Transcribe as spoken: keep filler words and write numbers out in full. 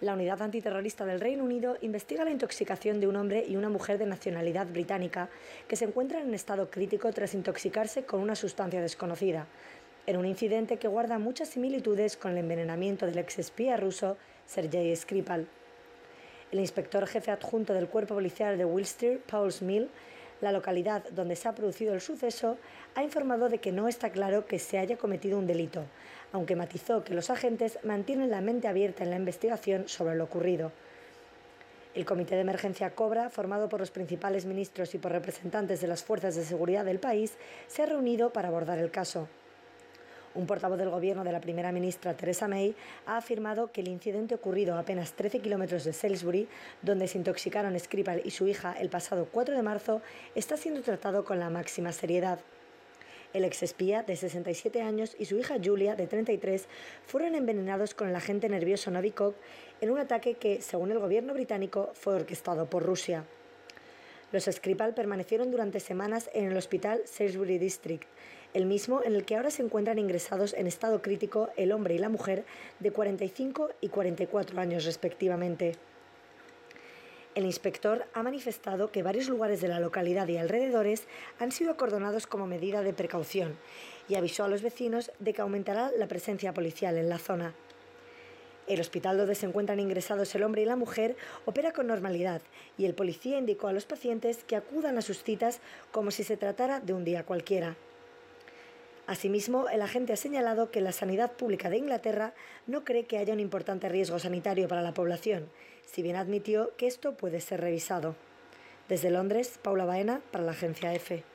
La unidad antiterrorista del Reino Unido investiga la intoxicación de un hombre y una mujer de nacionalidad británica que se encuentran en estado crítico tras intoxicarse con una sustancia desconocida, en un incidente que guarda muchas similitudes con el envenenamiento del exespía ruso Sergei Skripal. El inspector jefe adjunto del cuerpo policial de Wiltshire, Paul Smith, la localidad donde se ha producido el suceso, ha informado de que no está claro que se haya cometido un delito, aunque matizó que los agentes mantienen la mente abierta en la investigación sobre lo ocurrido. El Comité de Emergencia Cobra, formado por los principales ministros y por representantes de las fuerzas de seguridad del país, se ha reunido para abordar el caso. Un portavoz del gobierno de la primera ministra Theresa May ha afirmado que el incidente ocurrido a apenas trece kilómetros de Salisbury, donde se intoxicaron Skripal y su hija el pasado cuatro de marzo, está siendo tratado con la máxima seriedad. El exespía, de sesenta y siete años, y su hija Julia, de treinta y tres, fueron envenenados con el agente nervioso Novikov en un ataque que, según el gobierno británico, fue orquestado por Rusia. Los Skripal permanecieron durante semanas en el hospital Salisbury District, el mismo en el que ahora se encuentran ingresados en estado crítico el hombre y la mujer de cuarenta y cinco y cuarenta y cuatro años respectivamente. El inspector ha manifestado que varios lugares de la localidad y alrededores han sido acordonados como medida de precaución y avisó a los vecinos de que aumentará la presencia policial en la zona. El hospital donde se encuentran ingresados el hombre y la mujer opera con normalidad y el policía indicó a los pacientes que acudan a sus citas como si se tratara de un día cualquiera. Asimismo, el agente ha señalado que la sanidad pública de Inglaterra no cree que haya un importante riesgo sanitario para la población, si bien admitió que esto puede ser revisado. Desde Londres, Paula Baena, para la agencia EFE.